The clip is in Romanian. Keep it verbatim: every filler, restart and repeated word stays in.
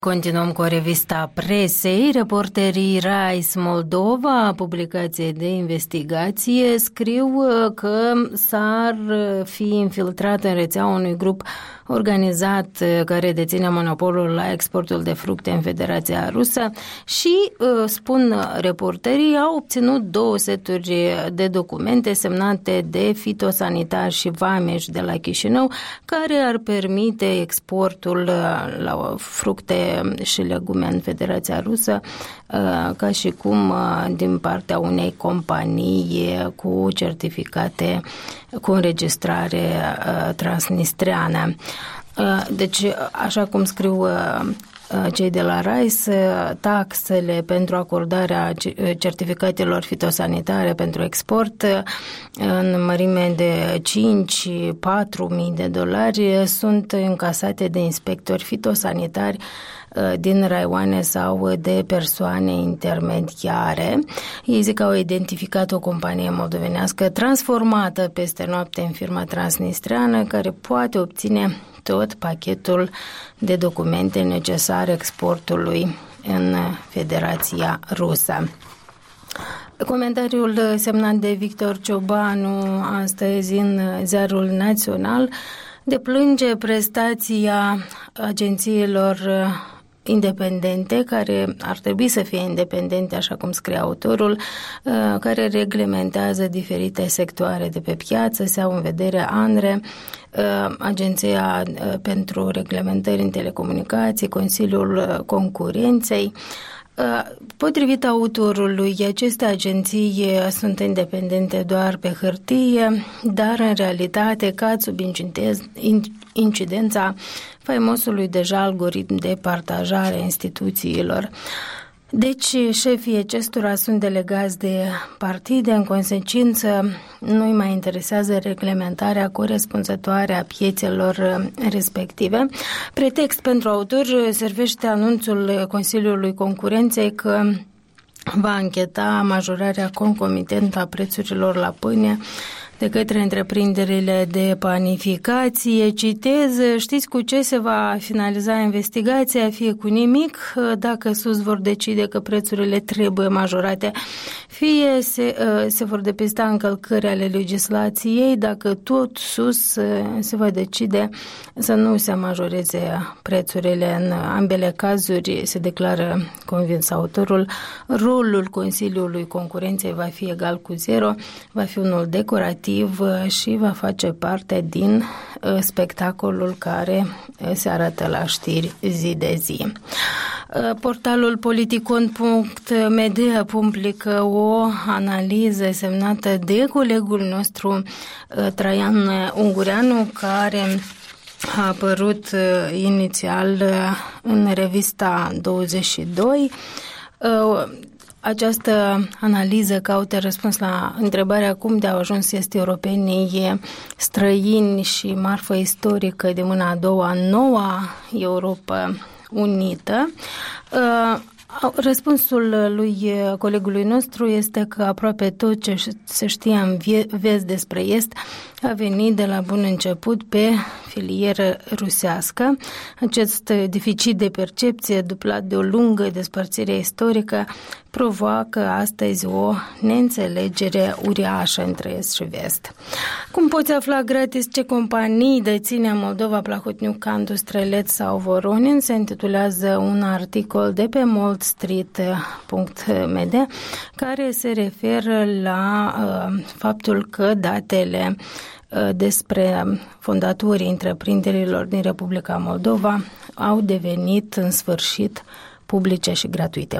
Continuăm cu revista presei. Reporterii Rise Moldova, publicație de investigație, scriu că s-ar fi infiltrat în rețea unui grup organizat care deține monopolul la exportul de fructe în Federația Rusă și, spun reporterii, au obținut două seturi de documente semnate de fitosanitari și vameși de la Chișinău, care ar permite exportul la fructe și legume în Federația Rusă, ca și cum din partea unei companii cu certificate cu înregistrare transnistreană. Deci, așa cum scriu cei de la Rise, taxele pentru acordarea certificatelor fitosanitare pentru export în mărime de cinci patru mii de dolari sunt încasate de inspectori fitosanitari din raioane sau de persoane intermediare. Ei zic că au identificat o companie moldovenească transformată peste noapte în firma transnistreană, care poate obține tot pachetul de documente necesare exportului în Federația Rusă. Comentariul semnat de Victor Ciobanu astăzi în Ziarul Național deplânge prestația agențiilor independente, care ar trebui să fie independente, așa cum scrie autorul, care reglementează diferite sectoare de pe piață, se au în vedere ANRE, Agenția pentru Reglementări în Telecomunicații, Consiliul Concurenței. Potrivit autorului, aceste agenții sunt independente doar pe hârtie, dar în realitate cad sub incidența faimosului deja algoritm de partajare a instituțiilor. Deci, șefii acestora sunt delegați de partide, în consecință nu-i mai interesează reglementarea corespunzătoare a piețelor respective. Pretext pentru autor servește anunțul Consiliului Concurenței că va încheta majorarea concomitentă a prețurilor la pâine de către întreprinderile de panificație. Citez, știți cu ce se va finaliza investigația? Fie cu nimic, dacă sus vor decide că prețurile trebuie majorate, fie se, se vor depista încălcări ale legislației, dacă tot sus se va decide să nu se majoreze prețurile. În ambele cazuri, se declară convins autorul, rolul Consiliului Concurenței va fi egal cu zero, va fi unul decorativ și va face parte din spectacolul care se arată la știri zi de zi. Portalul politicon punct m d publică o analiză semnată de colegul nostru Traian Ungureanu, care a apărut inițial în revista douăzeci și doi. Această analiză caută răspuns la întrebarea cum de au ajuns est europenii străini și marfă istorică de mâna a doua, noua Europa unită. Răspunsul lui colegului nostru este că aproape tot ce se știe în vest despre est a venit de la bun început pe filieră rusească. Acest deficit de percepție, duplat de o lungă despărțire istorică, provoacă astăzi o neînțelegere uriașă între est și vest. Cum poți afla gratis ce companii deține Moldova, Plahotniuc, Candu, Streleț sau Voronin? Se intitulează un articol de pe moldstreet punct m d care se referă la uh, faptul că datele uh, despre fondatorii întreprinderilor din Republica Moldova au devenit în sfârșit publice și gratuite.